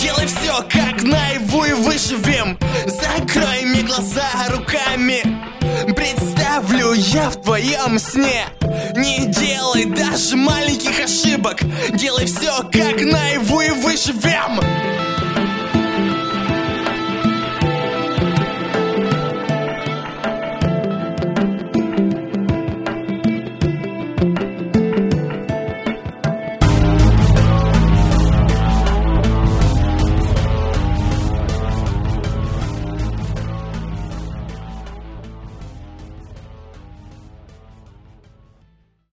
Делай все как наяву и выживем. Закрой мне глаза руками, представлю я в твоем сне. Не делай даже маленьких ошибок, делай все как наяву и выживем.